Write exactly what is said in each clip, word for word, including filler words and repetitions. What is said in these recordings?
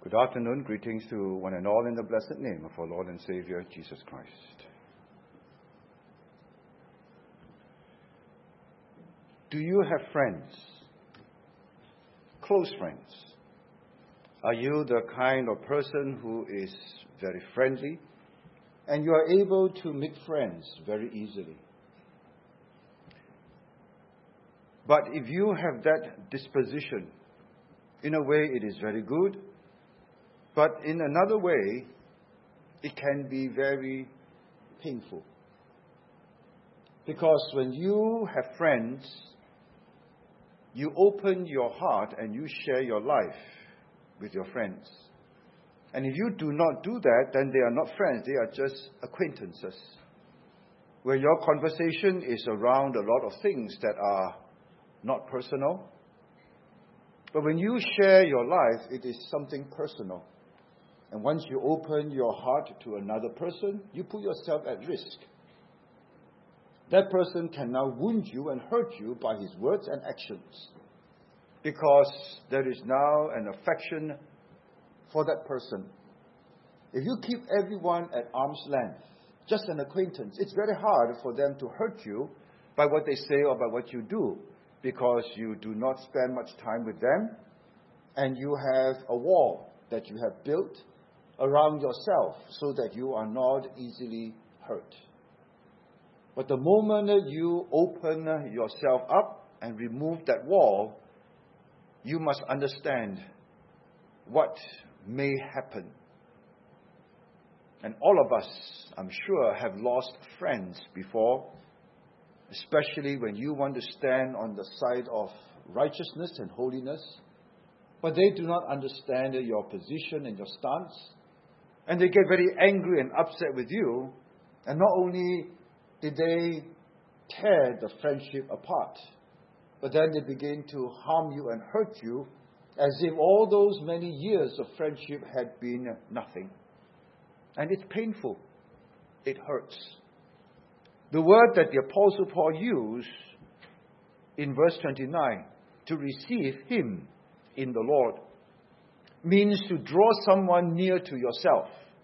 Good afternoon. Greetings to one and all in the blessed name of our Lord and Savior, Jesus Christ. Do you have friends? Close friends? Are you the kind of person who is very friendly and you are able to make friends very easily? But if you have that disposition, in a way it is very good, but in another way, it can be very painful. Because when you have friends, you open your heart and you share your life with your friends. And if you do not do that, then they are not friends, they are just acquaintances, where your conversation is around a lot of things that are not personal. But when you share your life, it is something personal. And once you open your heart to another person, you put yourself at risk. That person can now wound you and hurt you by his words and actions, because there is now an affection for that person. If you keep everyone at arm's length, just an acquaintance, it's very hard for them to hurt you by what they say or by what you do, because you do not spend much time with them, and you have a wall that you have built around yourself so that you are not easily hurt. But the moment you open yourself up and remove that wall, you must understand what may happen. And all of us, I'm sure, have lost friends before, especially when you want to stand on the side of righteousness and holiness, but they do not understand your position and your stance, and they get very angry and upset with you, and not only did they tear the friendship apart, but then they begin to harm you and hurt you, as if all those many years of friendship had been nothing. And it's painful. It hurts. The word that the Apostle Paul used in verse twenty-nine, to receive him in the Lord, means to draw someone near to yourself.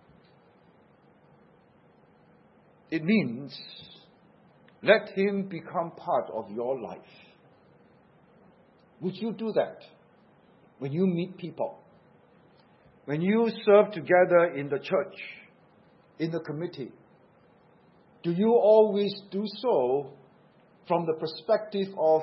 It means let him become part of your life. Would you do that when you meet people? When you serve together in the church, in the committee, do you always do so from the perspective of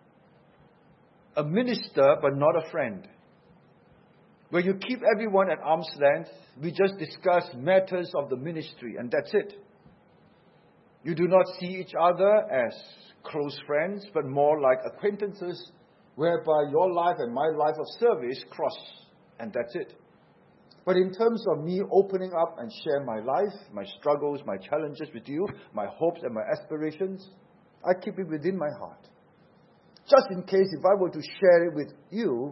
a minister but not a friend? Where you keep everyone at arm's length, we just discuss matters of the ministry and that's it. You do not see each other as close friends, but more like acquaintances, whereby your life and my life of service cross, and that's it. But in terms of me opening up and share my life, my struggles, my challenges with you, my hopes and my aspirations, I keep it within my heart. Just in case if I were to share it with you,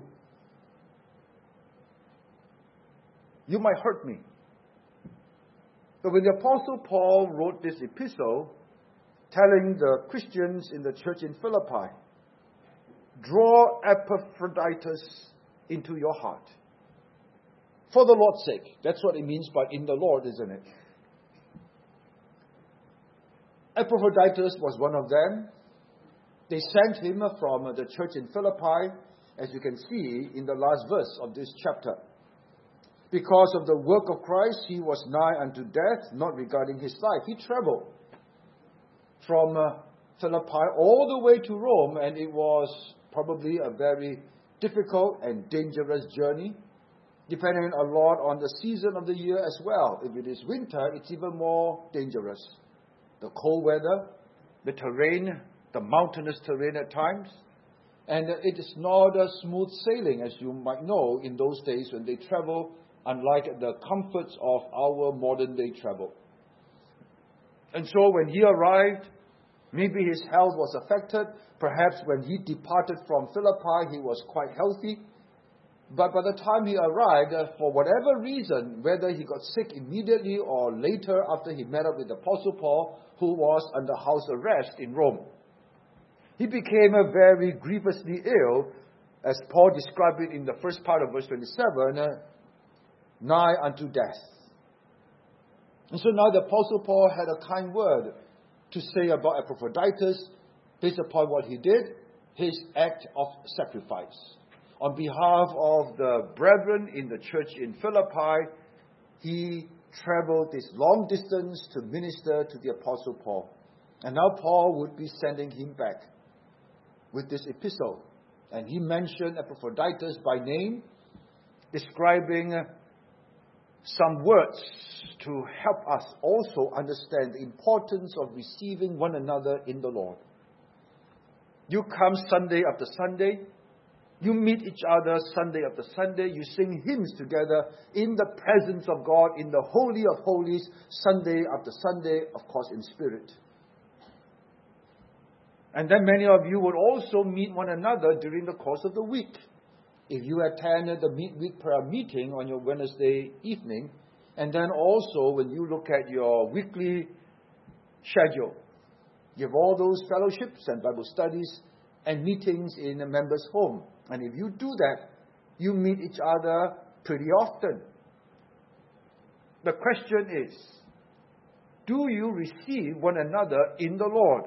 you might hurt me. But when the Apostle Paul wrote this epistle, telling the Christians in the church in Philippi, draw Epaphroditus into your heart. For the Lord's sake. That's what it means by in the Lord, isn't it? Epaphroditus was one of them. They sent him from the church in Philippi, as you can see in the last verse of this chapter. Because of the work of Christ, he was nigh unto death, not regarding his life. He traveled from uh, Philippi all the way to Rome, and it was probably a very difficult and dangerous journey, depending a lot on the season of the year as well. If it is winter, it's even more dangerous. The cold weather, the terrain, the mountainous terrain at times, and it is not a smooth sailing, as you might know, in those days when they travel, unlike the comforts of our modern day travel. And so when he arrived, maybe his health was affected. Perhaps when he departed from Philippi, he was quite healthy. But by the time he arrived, uh, for whatever reason, whether he got sick immediately or later after he met up with the Apostle Paul, who was under house arrest in Rome, he became a very grievously ill, as Paul described it in the first part of verse twenty-seven. Uh, nigh unto death. And so now the Apostle Paul had a kind word to say about Epaphroditus based upon what he did, his act of sacrifice. On behalf of the brethren in the church in Philippi, he traveled this long distance to minister to the Apostle Paul. And now Paul would be sending him back with this epistle. And he mentioned Epaphroditus by name, describing some words to help us also understand the importance of receiving one another in the Lord. You come Sunday after Sunday, you meet each other Sunday after Sunday, you sing hymns together in the presence of God, in the Holy of Holies, Sunday after Sunday, of course in spirit. And then many of you would also meet one another during the course of the week. If you attended the midweek prayer meeting on your Wednesday evening, and then also when you look at your weekly schedule, you have all those fellowships and Bible studies and meetings in a member's home. And if you do that, you meet each other pretty often. The question is, do you receive one another in the Lord?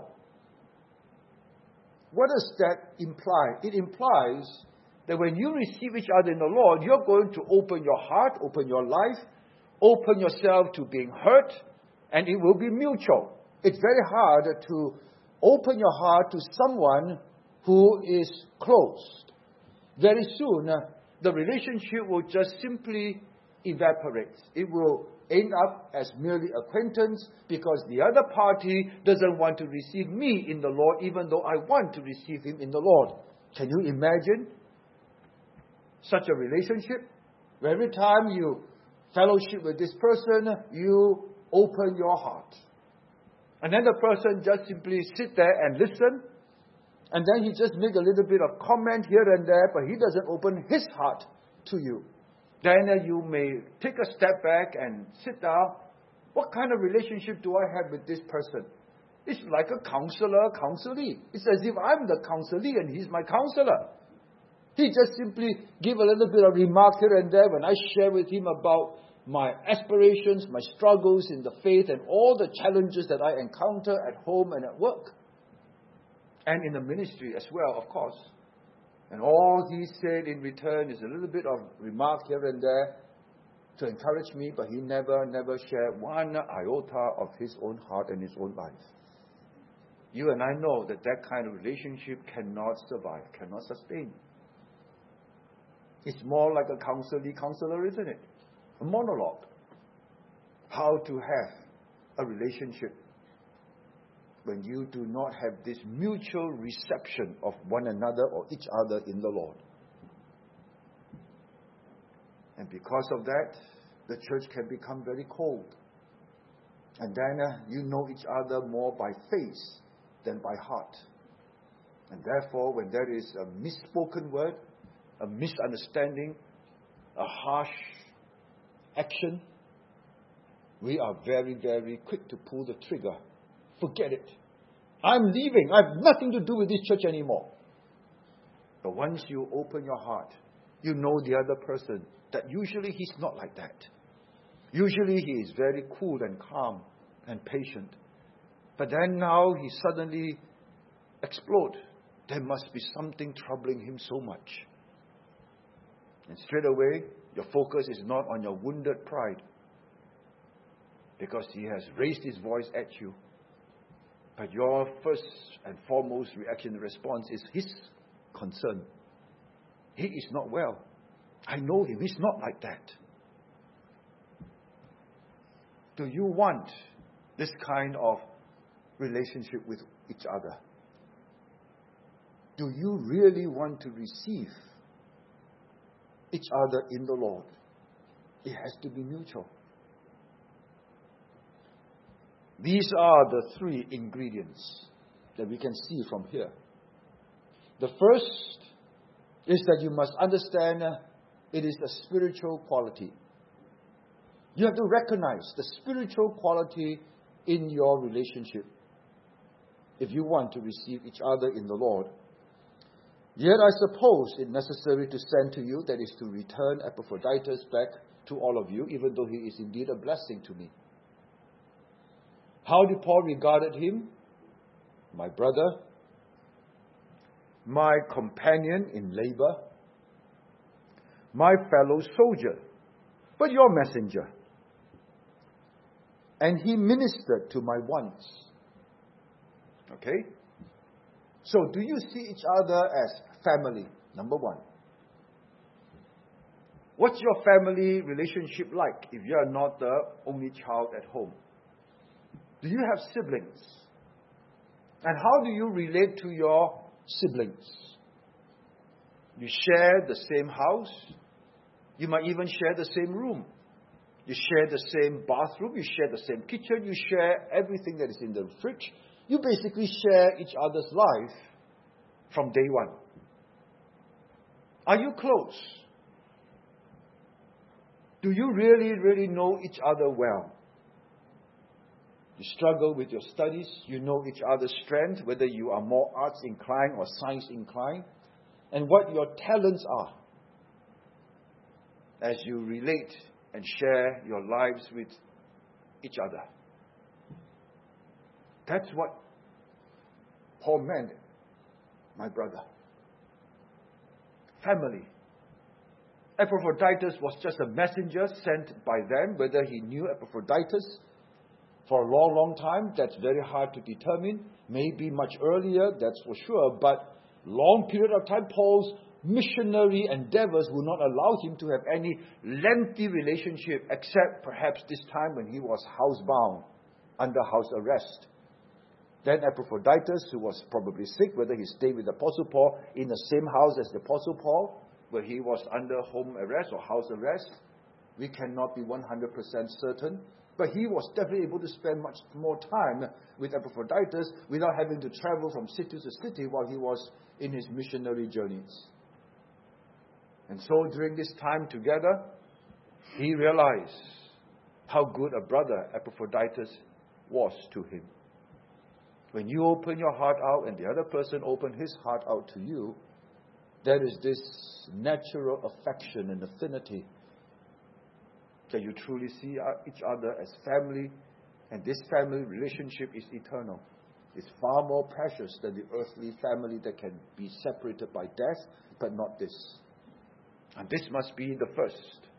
What does that imply? It implies that when you receive each other in the Lord, you're going to open your heart, open your life, open yourself to being hurt, and it will be mutual. It's very hard to open your heart to someone who is closed. Very soon, the relationship will just simply evaporate. It will end up as merely acquaintance because the other party doesn't want to receive me in the Lord, even though I want to receive him in the Lord. Can you imagine such a relationship? Where every time you fellowship with this person, you open your heart. And then the person just simply sit there and listen. And then he just make a little bit of comment here and there, but he doesn't open his heart to you. Then uh, you may take a step back and sit down. What kind of relationship do I have with this person? It's like a counselor, counselee. It's as if I'm the counselee and he's my counselor. He just simply give a little bit of remark here and there when I share with him about my aspirations, my struggles in the faith, and all the challenges that I encounter at home and at work. And in the ministry as well, of course. And all he said in return is a little bit of remark here and there to encourage me, but he never, never shared one iota of his own heart and his own life. You and I know that that kind of relationship cannot survive, cannot sustain. It's more like a counselee counselor, isn't it? A monologue. How to have a relationship when you do not have this mutual reception of one another or each other in the Lord. And because of that, the church can become very cold. And then uh, you know each other more by face than by heart. And therefore, when there is a misspoken word, a misunderstanding, a harsh action, we are very, very quick to pull the trigger. Forget it. I'm leaving. I have nothing to do with this church anymore. But once you open your heart, you know the other person, that usually he's not like that. Usually he is very cool and calm and patient. But then now he suddenly explodes. There must be something troubling him so much. And straight away, your focus is not on your wounded pride, because he has raised his voice at you. But your first and foremost reaction and response is his concern. He is not well. I know him. He's not like that. Do you want this kind of relationship with each other? Do you really want to receive each other in the Lord? It has to be mutual. These are the three ingredients that we can see from here. The first is that you must understand it is a spiritual quality. You have to recognize the spiritual quality in your relationship if you want to receive each other in the Lord. Yet I suppose it necessary to send to you, that is to return Epaphroditus back to all of you, even though he is indeed a blessing to me. How did Paul regarded him? My brother, my companion in labor, my fellow soldier, but your messenger. And he ministered to my wants. Okay? So, do you see each other as family? Number one. What's your family relationship like if you are not the only child at home? Do you have siblings? And how do you relate to your siblings? You share the same house. You might even share the same room. You share the same bathroom. You share the same kitchen. You share everything that is in the fridge. You basically share each other's life from day one. Are you close? Do you really, really know each other well? You struggle with your studies. You know each other's strength, whether you are more arts inclined or science inclined, and what your talents are as you relate and share your lives with each other. That's what Paul meant, my brother. Family. Epaphroditus was just a messenger sent by them. Whether he knew Epaphroditus for a long, long time, that's very hard to determine. Maybe much earlier, that's for sure. But long period of time, Paul's missionary endeavors will not allow him to have any lengthy relationship, except perhaps this time when he was housebound, under house arrest. Then Epaphroditus, who was probably sick, whether he stayed with the Apostle Paul in the same house as the Apostle Paul, where he was under home arrest or house arrest, we cannot be one hundred percent certain. But he was definitely able to spend much more time with Epaphroditus without having to travel from city to city while he was in his missionary journeys. And so during this time together, he realized how good a brother Epaphroditus was to him. When you open your heart out and the other person opened his heart out to you, there is this natural affection and affinity that you truly see each other as family, and this family relationship is eternal. It's far more precious than the earthly family that can be separated by death, but not this. And this must be the first.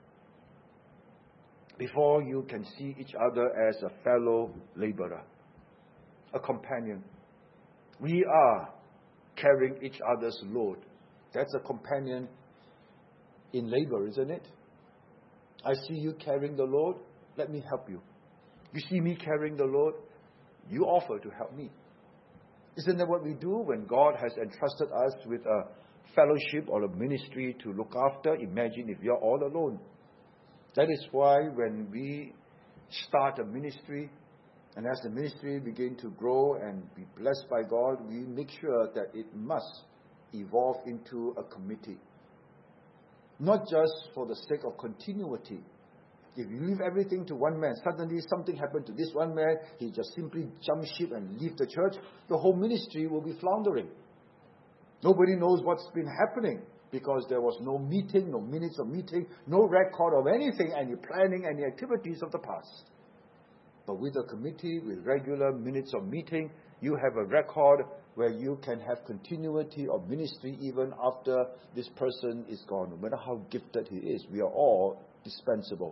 Before you can see each other as a fellow laborer, a companion. We are carrying each other's load. That's a companion in labor, isn't it? I see you carrying the load. Let me help you. You see me carrying the load. You offer to help me. Isn't that what we do when God has entrusted us with a fellowship or a ministry to look after? Imagine if you're all alone. That is why when we start a ministry, and as the ministry begin to grow and be blessed by God, we make sure that it must evolve into a committee. Not just for the sake of continuity. If you leave everything to one man, suddenly something happened to this one man, he just simply jump ship and leave the church, the whole ministry will be floundering. Nobody knows what's been happening because there was no meeting, no minutes of meeting, no record of anything, any planning, any activities of the past. But with a committee, with regular minutes of meeting, you have a record where you can have continuity of ministry even after this person is gone. No matter how gifted he is, we are all dispensable.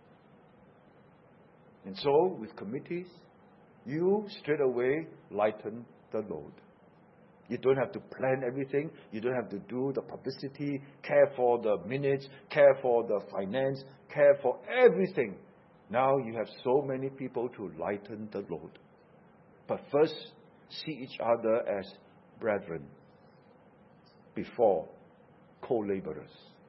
And so, with committees, you straight away lighten the load. You don't have to plan everything. You don't have to do the publicity, care for the minutes, care for the finance, care for everything. Now you have so many people to lighten the load. But first, see each other as brethren before co-laborers.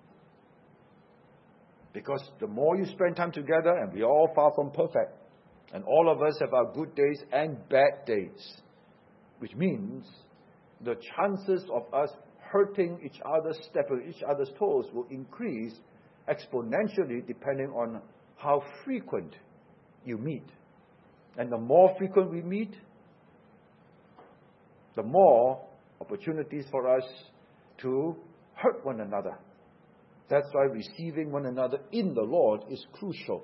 Because the more you spend time together, and we are all far from perfect, and all of us have our good days and bad days, which means the chances of us hurting each other, stepping each other's toes will increase exponentially depending on how frequent you meet. And the more frequent we meet, the more opportunities for us to hurt one another. That's why receiving one another in the Lord is crucial.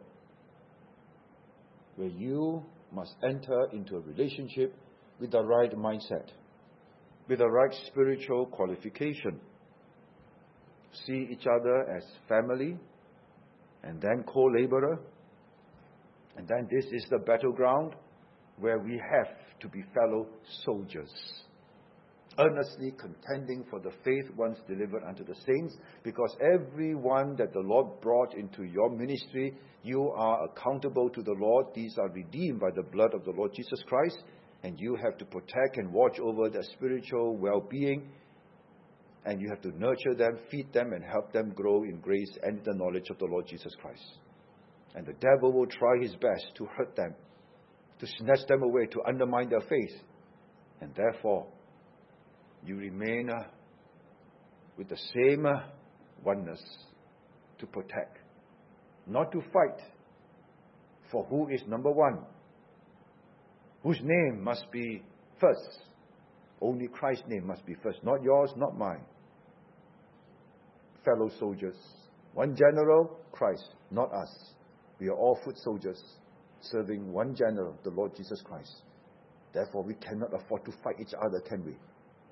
Where you must enter into a relationship with the right mindset, with the right spiritual qualification. See each other as family, and then co-laborer, and then this is the battleground where we have to be fellow soldiers, earnestly contending for the faith once delivered unto the saints, because everyone that the Lord brought into your ministry, you are accountable to the Lord. These are redeemed by the blood of the Lord Jesus Christ, and you have to protect and watch over their spiritual well-being, and you have to nurture them, feed them, and help them grow in grace and the knowledge of the Lord Jesus Christ. And the devil will try his best to hurt them, to snatch them away, to undermine their faith. And therefore, you remain uh, with the same uh, oneness to protect, not to fight for who is number one, whose name must be first. Only Christ's name must be first, not yours, not mine. Fellow soldiers, one general, Christ, not us. We are all foot soldiers, serving one general, the Lord Jesus Christ. Therefore, we cannot afford to fight each other, can we?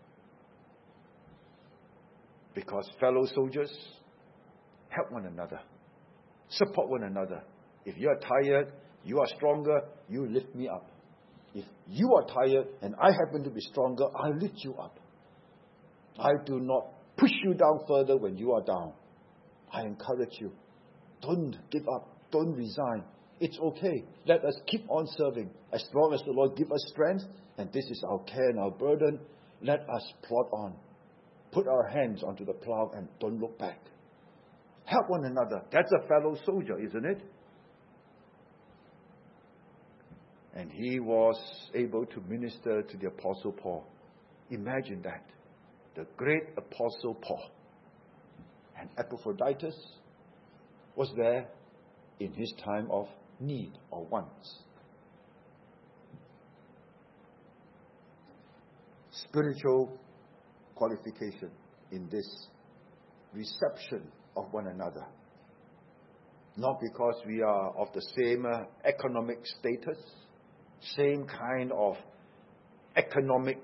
Because fellow soldiers help one another, support one another. If you are tired, you are stronger, you lift me up. If you are tired and I happen to be stronger, I lift you up. I do not push you down further when you are down. I encourage you. Don't give up. Don't resign. It's okay. Let us keep on serving. As long as the Lord gives us strength, and this is our care and our burden, let us plod on. Put our hands onto the plow and don't look back. Help one another. That's a fellow soldier, isn't it? And he was able to minister to the Apostle Paul. Imagine that. The great Apostle Paul. And Epaphroditus was there in his time of need or wants. Spiritual qualification in this reception of one another. Not because we are of the same uh, economic status, same kind of economic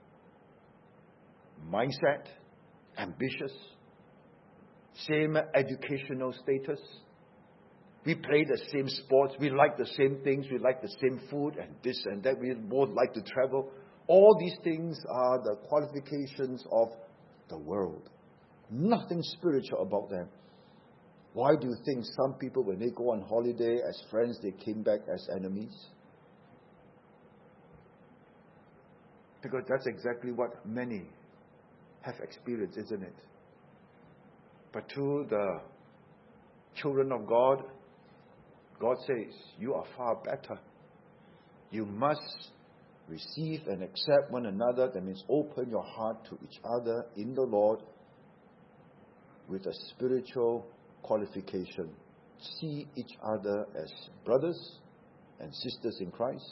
mindset, ambitious, same educational status. We play the same sports, we like the same things, we like the same food and this and that, we both like to travel. All these things are the qualifications of the world. Nothing spiritual about them. Why do you think some people, when they go on holiday as friends, they came back as enemies? Because that's exactly what many have experienced, isn't it? But to the children of God, God says, you are far better. You must receive and accept one another. That means open your heart to each other in the Lord with a spiritual qualification. See each other as brothers and sisters in Christ.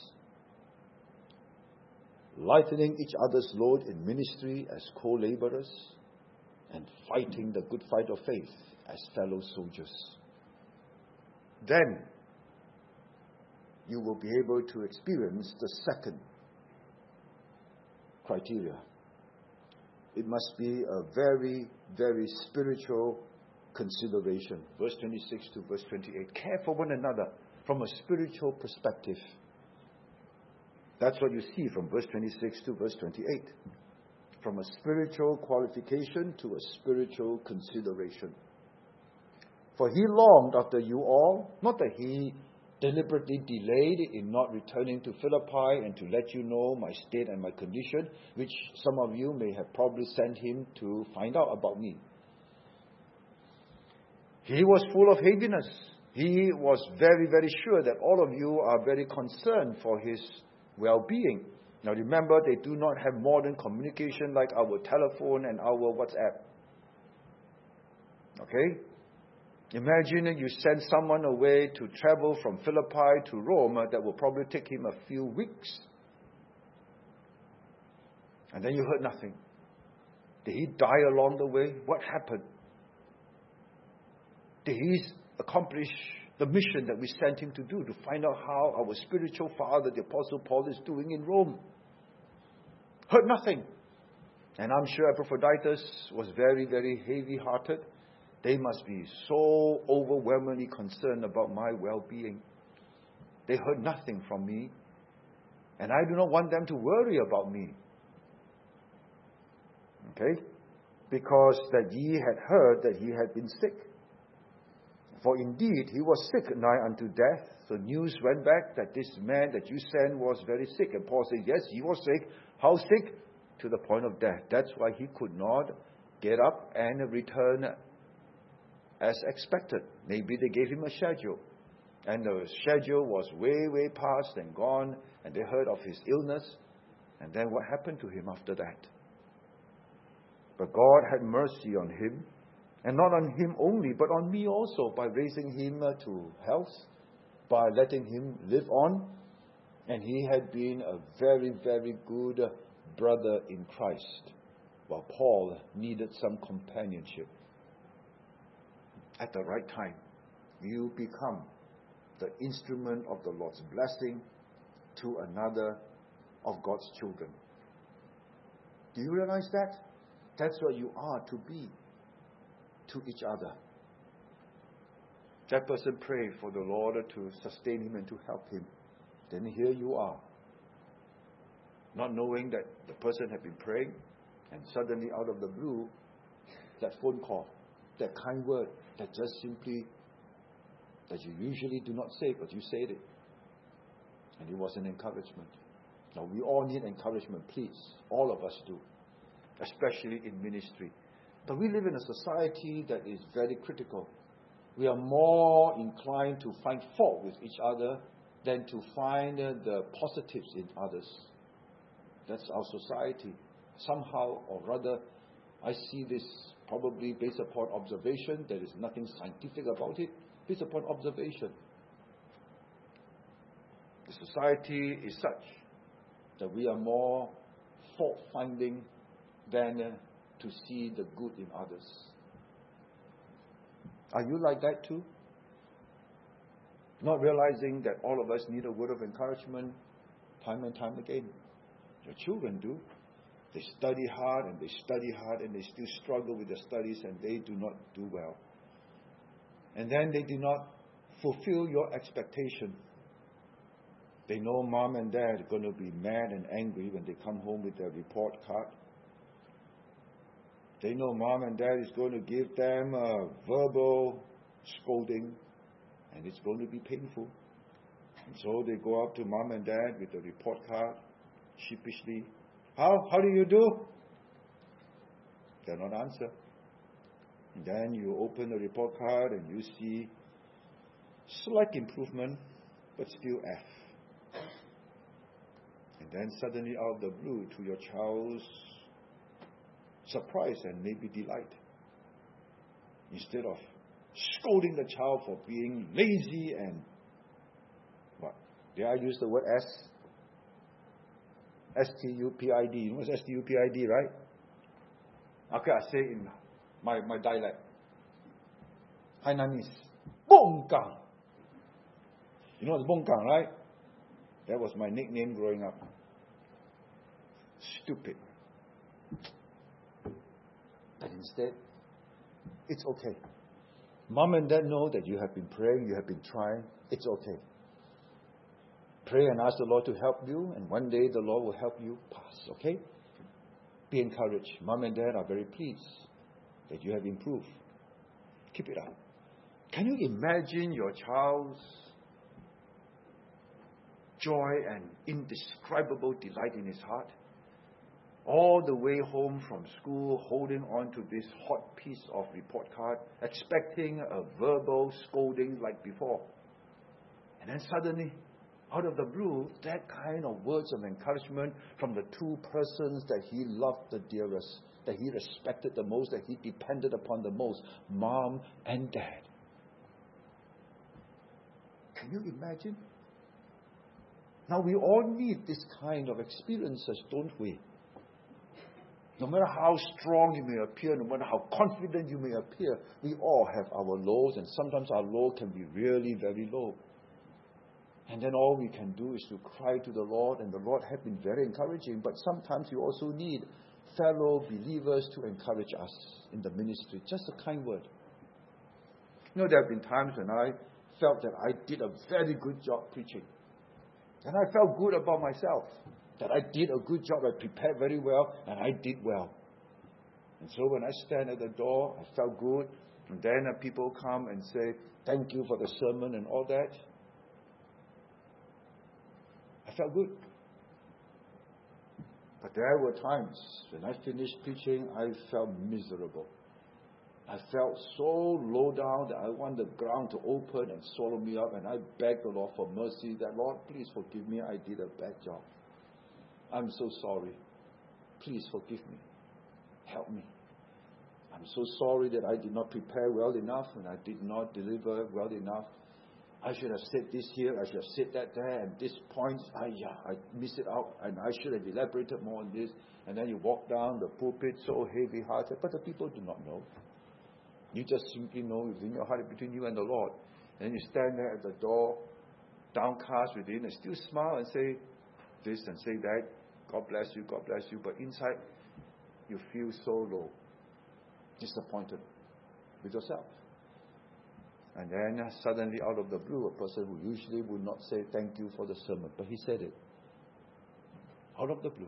Lightening each other's load in ministry as co-laborers, and fighting the good fight of faith as fellow soldiers. Then you will be able to experience the second criteria. It must be a very, very spiritual consideration. Verse twenty-six to verse twenty-eight. Care for one another from a spiritual perspective. That's what you see from verse twenty-six to verse twenty-eight. From a spiritual qualification to a spiritual consideration. For he longed after you all, not that he deliberately delayed in not returning to Philippi and to let you know my state and my condition, which some of you may have probably sent him to find out about me. He was full of heaviness. He was very, very sure that all of you are very concerned for his well-being. Now remember, they do not have modern communication like our telephone and our WhatsApp. Okay? Imagine you send someone away to travel from Philippi to Rome. Uh, that will probably take him a few weeks. And then you heard nothing. Did he die along the way? What happened? Did he accomplish the mission that we sent him to do, to find out how our spiritual father, the Apostle Paul, is doing in Rome? Heard nothing. And I'm sure Epaphroditus was very, very heavy-hearted. They must be so overwhelmingly concerned about my well-being. They heard nothing from me. And I do not want them to worry about me. Okay? Because that ye had heard that he had been sick. For indeed he was sick nigh unto death. So news went back that this man that you sent was very sick. And Paul said, yes, he was sick. How sick? To the point of death. That's why he could not get up and return as expected. Maybe they gave him a schedule. And the schedule was way, way past and gone. And they heard of his illness. And then what happened to him after that? But God had mercy on him. And not on him only, but on me also, by raising him to health, by letting him live on. And he had been a very, very good brother in Christ, while Paul needed some companionship. At the right time, you become the instrument of the Lord's blessing to another of God's children. Do you realize that? That's what you are to be to each other. That person prayed for the Lord to sustain him and to help him. Then here you are, not knowing that the person had been praying, and suddenly out of the blue, that phone call, that kind word, that just simply, that you usually do not say, but you said it. And it was an encouragement. Now we all need encouragement, please. All of us do, especially in ministry. But we live in a society that is very critical. We are more inclined to find fault with each other than to find the positives in others. That's our society. Somehow or rather, I see this probably based upon observation. There is nothing scientific about it. Based upon observation. The society is such that we are more fault-finding than to see the good in others. Are you like that too? Not realizing that all of us need a word of encouragement time and time again. Your children do. They study hard and they study hard and they still struggle with their studies and they do not do well. And then they do not fulfill your expectation. They know mom and dad are going to be mad and angry when they come home with their report card. They know mom and dad is going to give them a verbal scolding, and it's going to be painful. And so they go up to mom and dad with the report card, sheepishly. How? How do you do? They not answer. And then you open the report card and you see slight improvement, but still F. And then suddenly out of the blue, to your child's surprise and maybe delight, instead of scolding the child for being lazy and what? Did I use the word S? S T U P I D. You know what's S T U P I D, right? Okay, I say in my, my dialect. Hainanese. Bongkang. You know what's Bongkang, right? That was my nickname growing up. Stupid. But instead, it's okay. Mom and dad know that you have been praying, you have been trying. It's okay. Pray and ask the Lord to help you, and one day the Lord will help you pass, okay? Be encouraged. Mom and dad are very pleased that you have improved. Keep it up. Can you imagine your child's joy and indescribable delight in his heart? All the way home from school, holding on to this hot piece of report card, expecting a verbal scolding like before. And then suddenly, out of the blue, that kind of words of encouragement from the two persons that he loved the dearest, that he respected the most, that he depended upon the most, mom and dad. Can you imagine? Now we all need this kind of experiences, don't we? No matter how strong you may appear, no matter how confident you may appear, we all have our lows, and sometimes our low can be really very low. And then all we can do is to cry to the Lord, and the Lord has been very encouraging, but sometimes you also need fellow believers to encourage us in the ministry. Just a kind word. You know, there have been times when I felt that I did a very good job preaching. And I felt good about myself, that I did a good job, I prepared very well, and I did well. And so when I stand at the door, I felt good, and then uh, people come and say, thank you for the sermon and all that. I felt good. But there were times when I finished preaching, I felt miserable. I felt so low down that I want the ground to open and swallow me up, and I begged the Lord for mercy, that, Lord, please forgive me, I did a bad job. I'm so sorry. Please forgive me. Help me. I'm so sorry that I did not prepare well enough and I did not deliver well enough. I should have said this here, I should have said that there, and this point, I, yeah, I missed it out, and I should have elaborated more on this. And then you walk down the pulpit so heavy-hearted, but the people do not know. You just simply know within your heart, between you and the Lord. And you stand there at the door, downcast within, and still smile and say this and say that. God bless you, God bless you. But inside, you feel so low, disappointed with yourself. And then uh, suddenly, out of the blue, a person who usually would not say thank you for the sermon, but he said it. Out of the blue.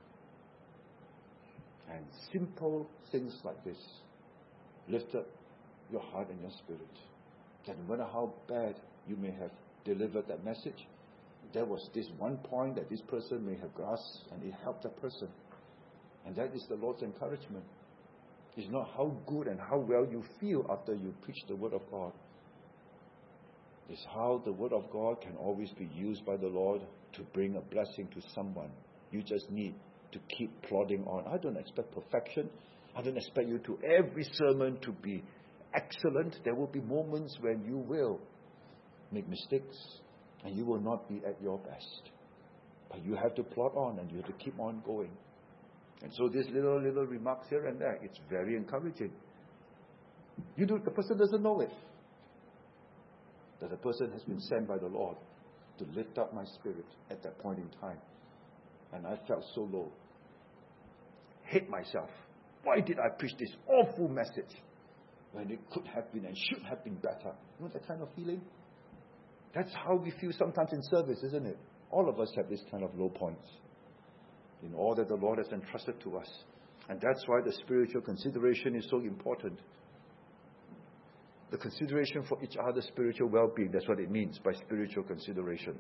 And simple things like this lifted your heart and your spirit. That no matter how bad you may have delivered that message, there was this one point that this person may have grasped, and it helped that person. And that is the Lord's encouragement. It's not how good and how well you feel after you preach the Word of God. It's how the Word of God can always be used by the Lord to bring a blessing to someone. You just need to keep plodding on. I don't expect perfection. I don't expect you to every sermon to be excellent. There will be moments when you will make mistakes and you will not be at your best. But you have to plod on and you have to keep on going. And so these little, little remarks here and there, it's very encouraging. You do, the person doesn't know it. That the person has been sent by the Lord to lift up my spirit at that point in time. And I felt so low. Hate myself. Why did I preach this awful message when it could have been and should have been better? You know that kind of feeling? That's how we feel sometimes in service, isn't it? All of us have this kind of low points in all that the Lord has entrusted to us. And that's why the spiritual consideration is so important. The consideration for each other's spiritual well-being, that's what it means by spiritual consideration.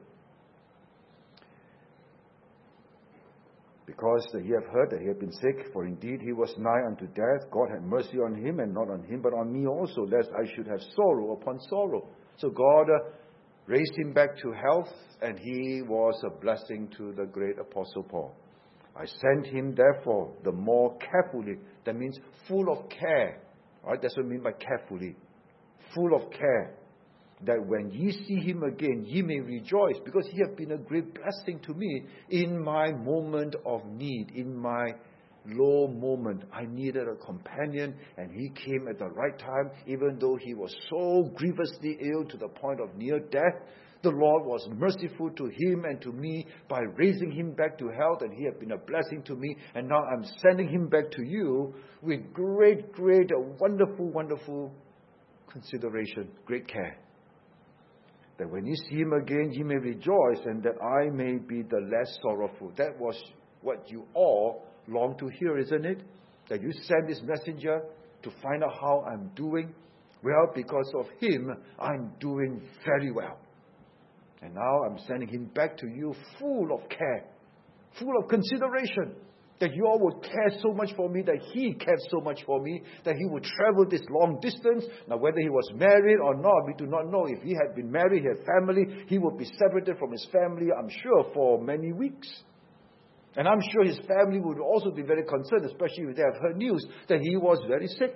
Because he have heard that he had been sick, for indeed he was nigh unto death. God had mercy on him, and not on him, but on me also, lest I should have sorrow upon sorrow. So God uh, raised him back to health, and he was a blessing to the great Apostle Paul. I sent him, therefore, the more carefully. That means full of care. Right? That's what I mean by carefully. Full of care. That when ye see him again, ye may rejoice, because he hath been a great blessing to me in my moment of need, in my low moment. I needed a companion, and he came at the right time, even though he was so grievously ill to the point of near death. The Lord was merciful to him and to me by raising him back to health, and he had been a blessing to me. And now I'm sending him back to you with great, great, wonderful, wonderful consideration, great care. That when you see him again, ye may rejoice, and that I may be the less sorrowful. That was what you all long to hear, isn't it? That you send this messenger to find out how I'm doing. Well, because of him, I'm doing very well. And now I'm sending him back to you full of care, full of consideration. That you all would care so much for me, that he cared so much for me, that he would travel this long distance. Now, whether he was married or not, we do not know. If he had been married, he had family, he would be separated from his family, I'm sure, for many weeks. And I'm sure his family would also be very concerned, especially if they have heard news that he was very sick.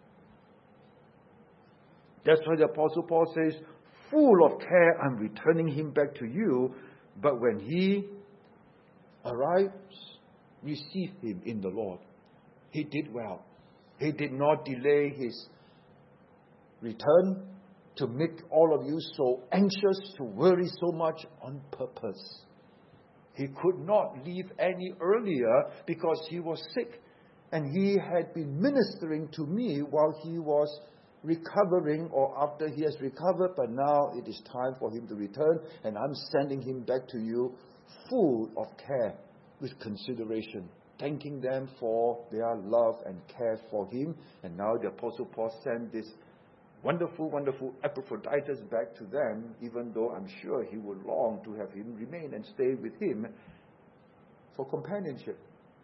That's why the Apostle Paul says, full of care, I'm returning him back to you. But when he arrives, receive him in the Lord He did well. He did not delay his return to make all of you so anxious, to worry so much on purpose. He could not leave any earlier because he was sick. And he had been ministering to me while he was recovering or after he has recovered. But now it is time for him to return. And I'm sending him back to you full of care with consideration. Thanking them for their love and care for him. And now the Apostle Paul sent this wonderful, wonderful Epaphroditus back to them, even though I'm sure he would long to have him remain and stay with him for companionship.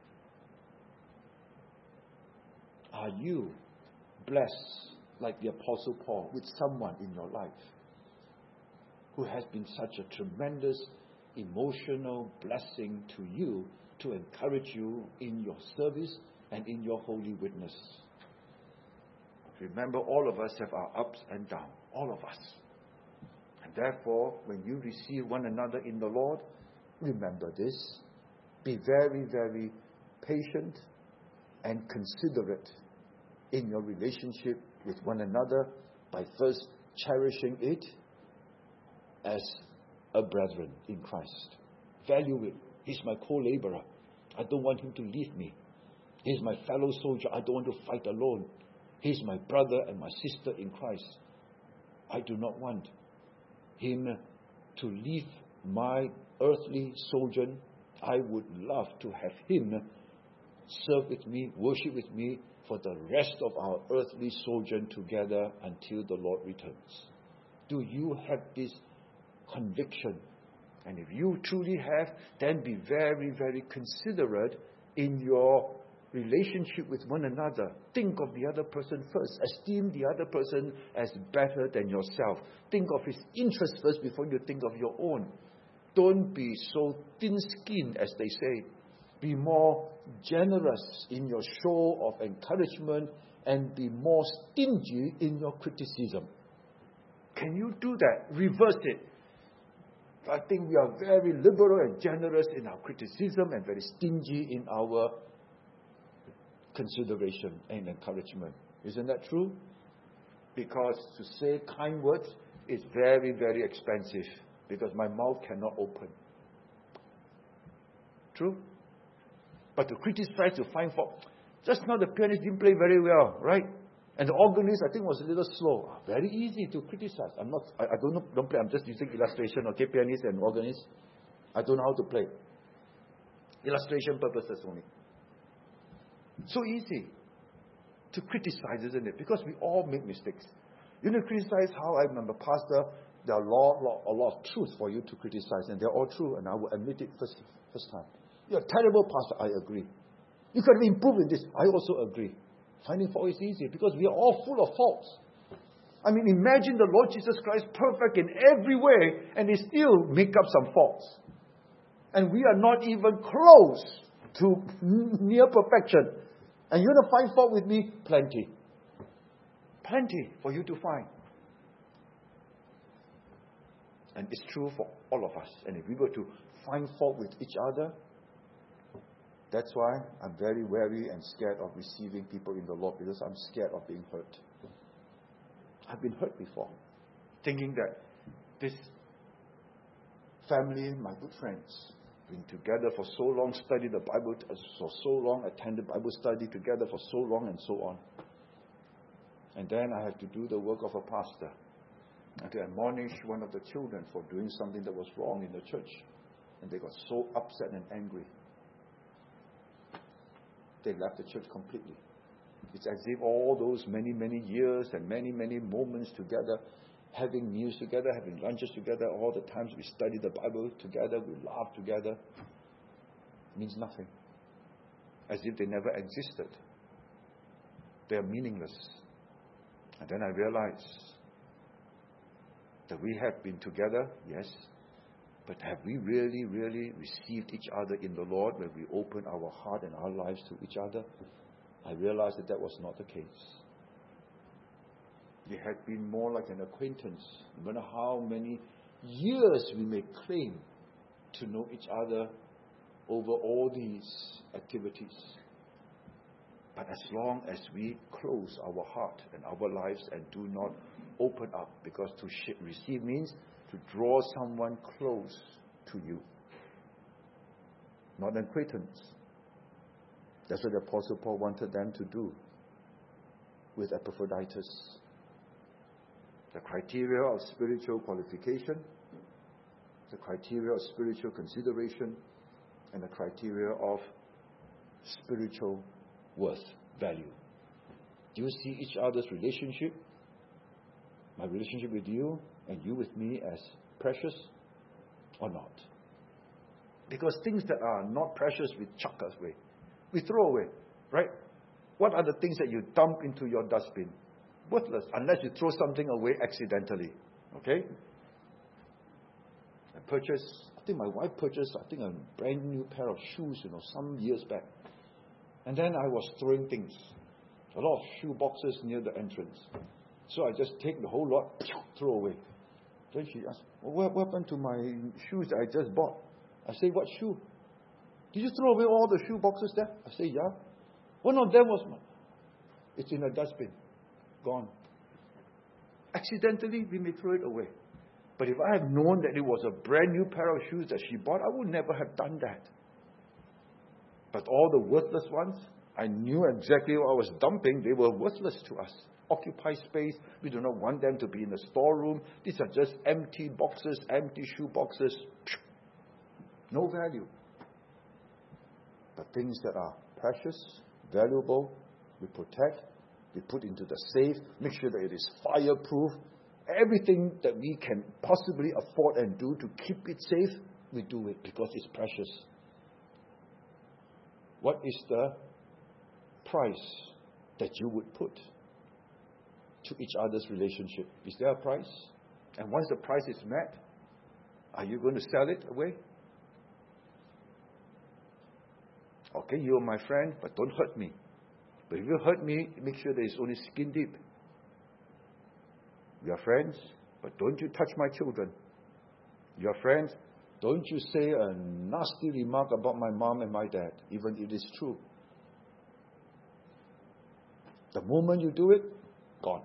Are you blessed like the Apostle Paul with someone in your life who has been such a tremendous emotional blessing to you to encourage you in your service and in your holy witness? Remember, all of us have our ups and downs. All of us. And therefore, when you receive one another in the Lord, remember this. Be very, very patient and considerate in your relationship with one another by first cherishing it as a brethren in Christ. Value it. He's my co-laborer. I don't want him to leave me. He's my fellow soldier. I don't want to fight alone. He's my brother and my sister in Christ. I do not want him to leave my earthly sojourn. I would love to have him serve with me, worship with me for the rest of our earthly sojourn together until the Lord returns. Do you have this conviction? And if you truly have, then be very, very considerate in your relationship with one another. Think of the other person first. Esteem the other person as better than yourself. Think of his interests first before you think of your own. Don't be so thin-skinned, as they say. Be more generous in your show of encouragement and be more stingy in your criticism. Can you do that? Reverse it. I think we are very liberal and generous in our criticism and very stingy in our consideration and encouragement. Isn't that true? Because to say kind words is very, very expensive because my mouth cannot open. True? But to criticize, to find fault. Just now the pianist didn't play very well, right? And the organist, I think, was a little slow. Very easy to criticize. I'm not, I, I don't know, don't play. I'm just using illustration, okay? Pianist and organist. I don't know how to play. Illustration purposes only. So easy to criticize, isn't it? Because we all make mistakes. You know, criticize how I'm a pastor. There are a lot, lot, a lot of truths for you to criticize, and they're all true, and I will admit it first, first time. You're a terrible pastor, I agree. You can improve in this, I also agree. Finding fault is easy because we are all full of faults. I mean, imagine the Lord Jesus Christ perfect in every way, and He still make up some faults. And we are not even close to near perfection. And you want to find fault with me? Plenty. Plenty for you to find. And it's true for all of us. And if we were to find fault with each other, that's why I'm very wary and scared of receiving people in the Lord, because I'm scared of being hurt. I've been hurt before, thinking that this family, my good friends, been together for so long, studied the Bible for so long, attended Bible study together for so long, and so on. And then I have to do the work of a pastor. I had to admonish one of the children for doing something that was wrong in the church. And they got so upset and angry. They left the church completely. It's as if all those many, many years and many, many moments together, having meals together, having lunches together, all the times we studied the Bible together, we laughed together, means nothing. As if they never existed. They are meaningless. And then I realized that we have been together, yes, but have we really, really received each other in the Lord when we open our heart and our lives to each other? I realized that that was not the case. We had been more like an acquaintance, no matter how many years we may claim to know each other over all these activities. But as long as we close our heart and our lives and do not open up, because to sh- receive means to draw someone close to you, not an acquaintance. That's what the Apostle Paul wanted them to do with Epaphroditus. The criteria of spiritual qualification, the criteria of spiritual consideration, and the criteria of spiritual worth, value. Do you see each other's relationship, my relationship with you and you with me, as precious or not? Because things that are not precious, we chuck away. We throw away, right? What are the things that you dump into your dustbin? Worthless, unless you throw something away accidentally. Okay? I purchased, I think my wife purchased, I think a brand new pair of shoes, you know, some years back. And then I was throwing things. A lot of shoe boxes near the entrance. So I just take the whole lot, throw away. Then she asked, well, what happened to my shoes that I just bought? I say, what shoe? Did you throw away all the shoe boxes there? I say, yeah. One of them was, it's in a dustbin. Gone. Accidentally, we may throw it away. But if I had known that it was a brand new pair of shoes that she bought, I would never have done that. But all the worthless ones, I knew exactly what I was dumping. They were worthless to us. Occupy space. We do not want them to be in the storeroom. These are just empty boxes, empty shoe boxes. No value. But things that are precious, valuable, we protect, we put into the safe, make sure that it is fireproof. Everything that we can possibly afford and do to keep it safe, we do it because it's precious. What is the price that you would put to each other's relationship? Is there a price? And once the price is met, are you going to sell it away? Okay, you're my friend, but don't hurt me. But if you hurt me, make sure that it's only skin deep. We are friends, but don't you touch my children. You are friends, don't you say a nasty remark about my mom and my dad, even if it is true. The moment you do it, gone.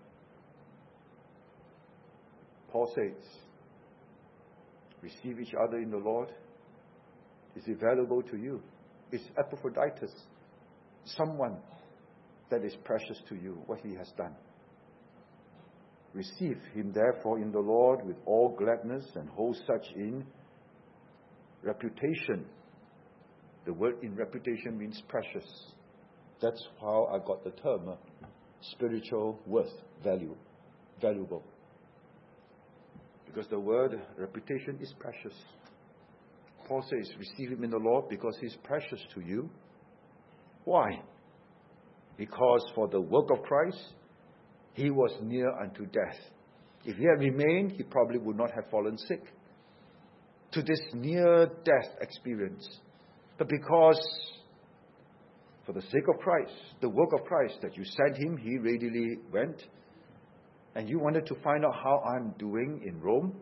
Paul says, receive each other in the Lord. Is it valuable to you? Is Epaphroditus someone that is precious to you, what he has done? Receive him therefore in the Lord with all gladness, and hold such in reputation. The word in reputation means precious. That's how I got the term uh, spiritual worth, value, valuable. Because the word reputation is precious. Paul says, receive him in the Lord because he's precious to you. Why? Because for the work of Christ, he was near unto death. If he had remained, he probably would not have fallen sick to this near-death experience. But because, for the sake of Christ, the work of Christ, that you sent him, he readily went. And you wanted to find out how I'm doing in Rome.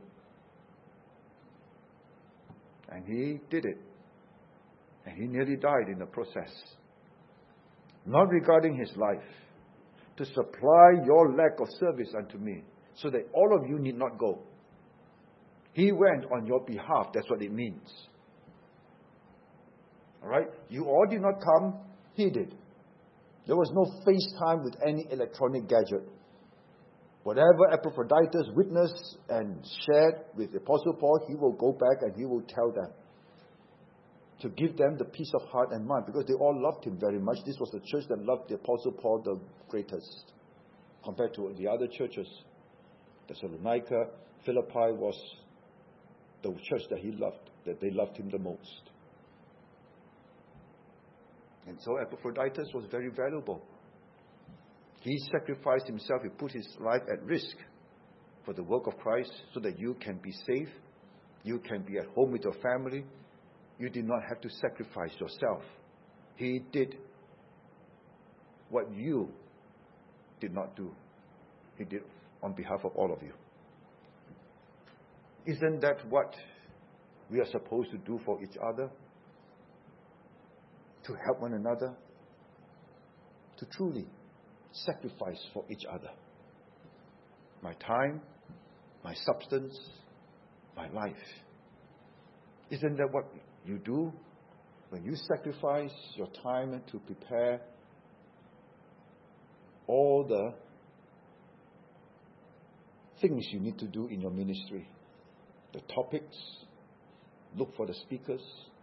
And he did it. And he nearly died in the process. Not regarding his life, to supply your lack of service unto me, so that all of you need not go. He went on your behalf. That's what it means. All right? You all did not come. He did. There was no FaceTime with any electronic gadget. Whatever Epaphroditus witnessed and shared with the Apostle Paul, he will go back and he will tell them. To give them the peace of heart and mind, because they all loved him very much. This was the church that loved the Apostle Paul the greatest, compared to the other churches. Thessalonica, Philippi was the church that he loved, that they loved him the most. And so Epaphroditus was very valuable. He sacrificed himself, he put his life at risk for the work of Christ, so that you can be safe, you can be at home with your family. You did not have to sacrifice yourself. He did what you did not do. He did on behalf of all of you. Isn't that what we are supposed to do for each other? To help one another? to truly sacrifice for each other. My time, my substance, my life. Isn't that what you do when you sacrifice your time to prepare all the things you need to do in your ministry? The topics, look for the speakers,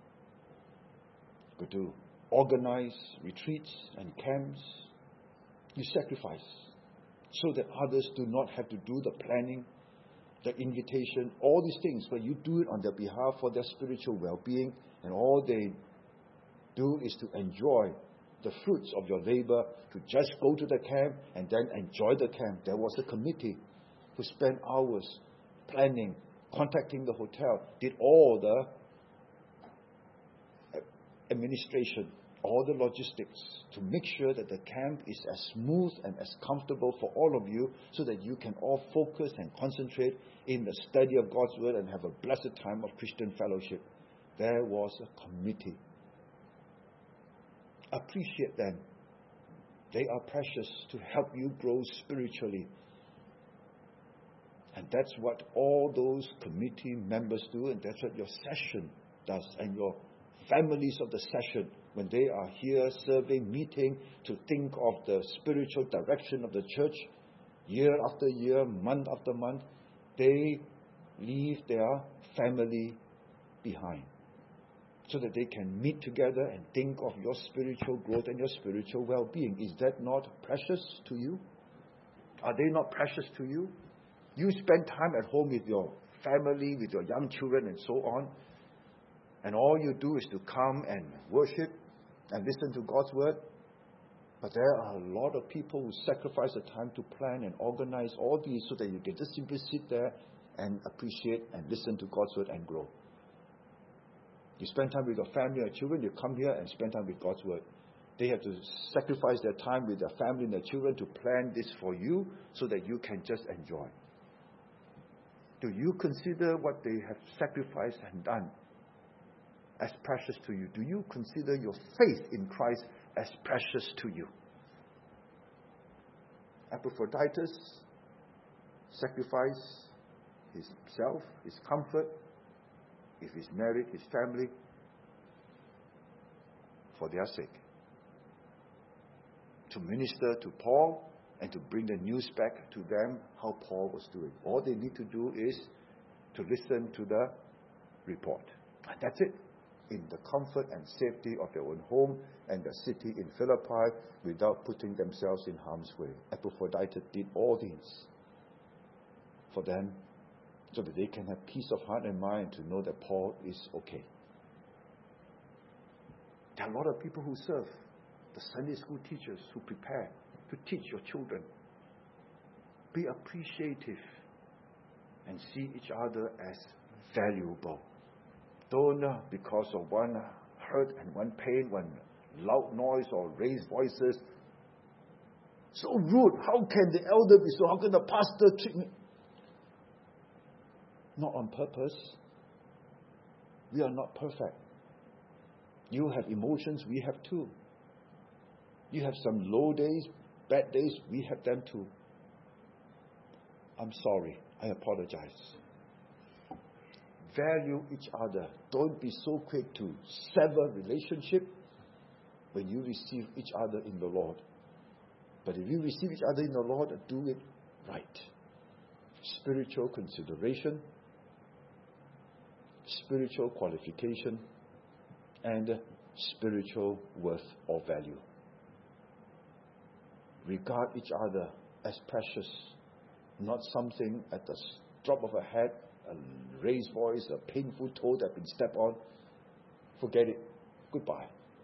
go to organize retreats and camps. You sacrifice so that others do not have to do the planning, the invitation, all these things, but you do it on their behalf for their spiritual well-being, and all they do is to enjoy the fruits of your labor, to just go to the camp and then enjoy the camp. There was a committee who spent hours planning, contacting the hotel, did all the administration, all the logistics, to make sure that the camp is as smooth and as comfortable for all of you, so that you can all focus and concentrate in the study of God's Word and have a blessed time of Christian fellowship. There was a committee. Appreciate them. They are precious to help you grow spiritually. And that's what all those committee members do, and that's what your session does, and your families of the session, when they are here serving, meeting to think of the spiritual direction of the church, year after year, month after month, they leave their family behind, so that they can meet together and think of your spiritual growth and your spiritual well-being. Is that not precious to you? Are they not precious to you? You spend time at home with your family, with your young children and so on, and all you do is to come and worship and listen to God's Word. But there are a lot of people who sacrifice the time to plan and organize all these so that you can just simply sit there and appreciate and listen to God's Word and grow. You spend time with your family and children, you come here and spend time with God's Word. They have to sacrifice their time with their family and their children to plan this for you so that you can just enjoy. Do you consider what they have sacrificed and done as precious to you? Do you consider your faith in Christ as precious to you? Epaphroditus sacrificed himself, his comfort, if he's married, his family, for their sake, to minister to Paul and to bring the news back to them how Paul was doing. All they need to do is to listen to the report. And that's it. In the comfort and safety of their own home and the city in Philippi, without putting themselves in harm's way. Epaphroditus did all these for them, so that they can have peace of heart and mind to know that Paul is okay. There are a lot of people who serve, the Sunday school teachers who prepare to teach your children. Be appreciative and see each other as valuable. Don't, uh, because of one hurt and one pain, one loud noise or raised voices, so rude. How can the elder be so? How can the pastor treat me? Not on purpose. We are not perfect. You have emotions, we have too. You have some low days, bad days, we have them too. I'm sorry. I apologize. Value each other. Don't be so quick to sever relationship when you receive each other in the Lord. But if you receive each other in the Lord, do it right. Spiritual consideration, spiritual qualification, and spiritual worth or value. Regard each other as precious, not something at the drop of a hat, a raised voice, a painful toe that has been stepped on. Forget it. Goodbye.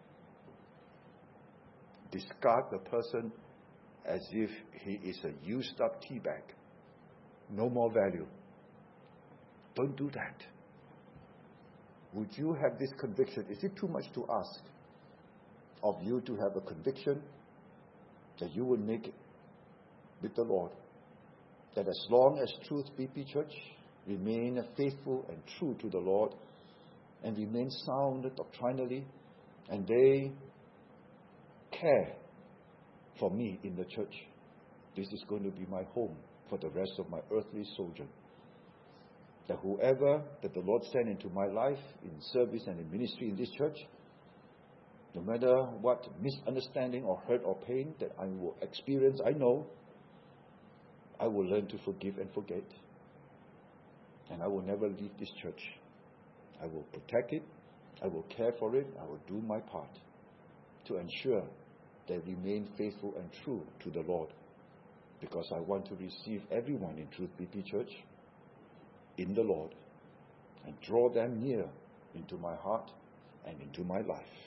Discard the person as if he is a used up tea bag. No more value. Don't do that. Would you have this conviction? Is it too much to ask of you to have a conviction that you will make it with the Lord? That as long as Truth B P Church remain faithful and true to the Lord and remain sound doctrinally, and they care for me in the church. This is going to be my home for the rest of my earthly sojourn. That whoever that the Lord sent into my life in service and in ministry in this church, no matter what misunderstanding or hurt or pain that I will experience, I know I will learn to forgive and forget. And I will never leave this church. I will protect it. I will care for it. I will do my part to ensure they remain faithful and true to the Lord. Because I want to receive everyone in Truth B P Church in the Lord and draw them near into my heart and into my life.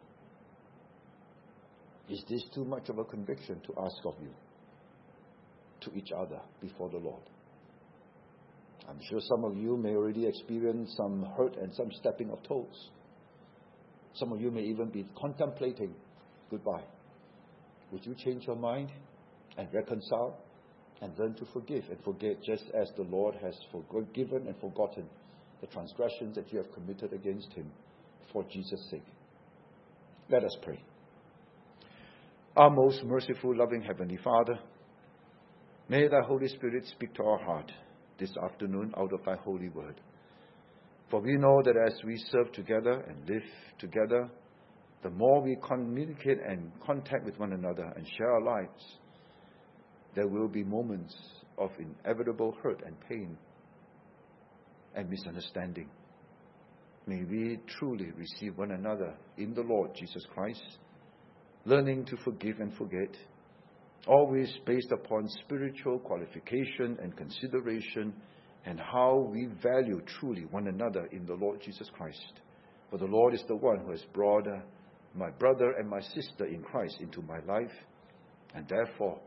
Is this too much of a conviction to ask of you, to each other before the Lord? I'm sure some of you may already experience some hurt and some stepping of toes. Some of you may even be contemplating goodbye. Would you change your mind and reconcile and learn to forgive and forget, just as the Lord has forgiven and forgotten the transgressions that you have committed against Him for Jesus' sake? Let us pray. Our most merciful, loving Heavenly Father, may Thy Holy Spirit speak to our heart this afternoon out of Thy holy word. For we know that as we serve together and live together, the more we communicate and contact with one another and share our lives, there will be moments of inevitable hurt and pain and misunderstanding. May we truly receive one another in the Lord Jesus Christ, learning to forgive and forget, always based upon spiritual qualification and consideration and how we value truly one another in the Lord Jesus Christ. For the Lord is the one who has brought uh, my brother and my sister in Christ into my life, and therefore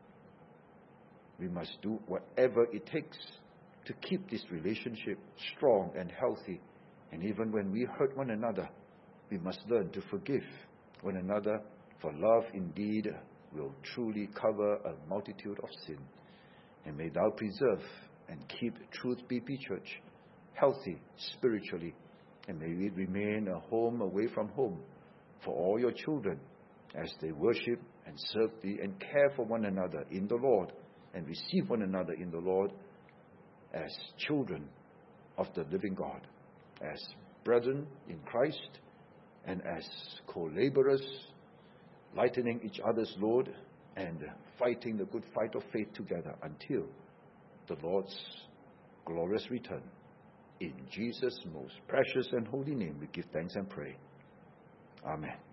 we must do whatever it takes to keep this relationship strong and healthy. And even when we hurt one another, we must learn to forgive one another, for love indeed will truly cover a multitude of sin. And may Thou preserve and keep Truth B P Church healthy spiritually, and may it remain a home away from home for all Your children as they worship and serve Thee and care for one another in the Lord and receive one another in the Lord as children of the living God, as brethren in Christ, and as co-laborers, lightening each other's load and fighting the good fight of faith together until the Lord's glorious return. In Jesus' most precious and holy name we give thanks and pray. Amen.